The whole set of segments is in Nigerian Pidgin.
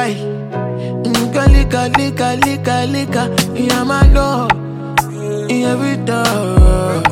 Aye. Lika, yeah, my love. Every time.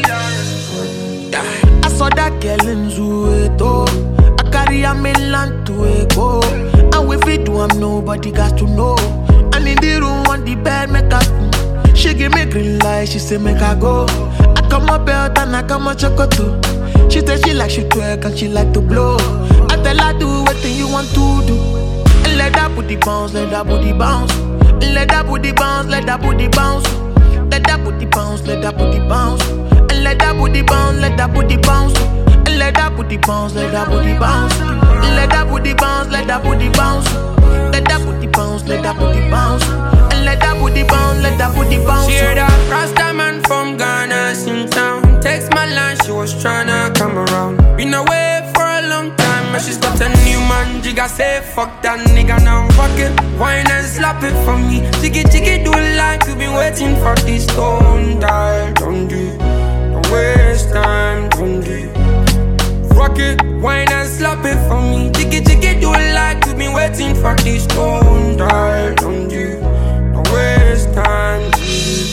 I saw that girl in Zueto. I carry a mainland to Echo. And with it, I'm nobody got to know. And in the room, on the bed, make her. She give me green light, she say make her go. I come up belt and I come a chocolate. She say she like she twerk and she like to blow. I tell her do what you want to do. And let that booty bounce, let that booty bounce. Let that booty bounce, let that booty bounce. Let that booty bounce, let that booty bounce. And let that booty bounce, let that booty bounce. And let that booty bounce, let that booty bounce. Let that booty bounce, let that booty bounce. Let that booty bounce, let that booty bounce. And let that booty bounce, let that booty bounce. She heard that Rasta man from Ghana in town. Text my line, she was tryna come around. Been away for a long time, but she's got a new man. Jigga say fuck that nigga now, fuck it. Wine and slap it for me. Jiggy, do it like you been waiting for this. Don't die, don't do. Don't waste time, don't do. Rock it, wine and slap it for me. Jiggy, do it like you been waiting for this. Don't die, don't do. Don't waste time, don't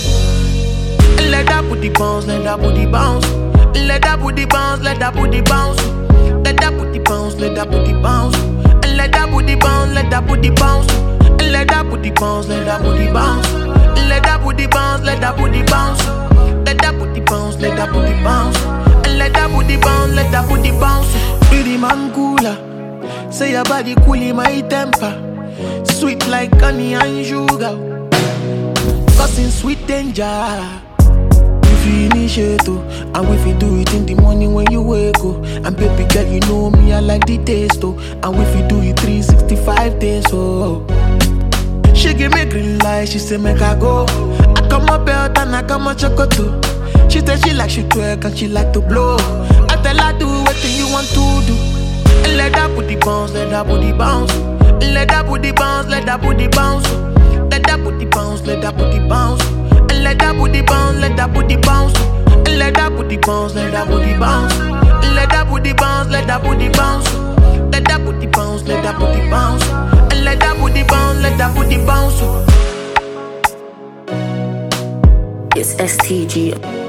do. Let that booty bounce, let that booty bounce. Let that booty bounce, let that booty bounce. Let that booty bounce, let that booty bounce. And let that booty bounce, let that booty bounce. And let that booty bounce, let that booty bounce. Let that booty bounce, let that booty bounce. Let that booty bounce, let that booty bounce. And let that booty bounce, let that booty bounce. Pretty man cooler, say your body cooling my temper. Sweet like honey and sugar, causing sweet danger. Finish it too, and if you do it in the morning when you wake up. And baby girl, you know me, I like the taste too. And if you do it 365 days, oh. She give me green light, she say make her go. I come up belt and I come a chocolate too. She say she like she twerk and she like to blow. I tell her do what you want to do. And let that booty bounce, let that booty bounce. Let that booty bounce, let that booty bounce. Let that booty bounce, let that booty bounce. And let that booty bounce, let that booty bounce. And let that booty bounce, let that booty bounce. And let that booty bounce, let that booty bounce. Let that booty bounce, let that booty bounce. And let that booty bounce, let that booty bounce. It's STG.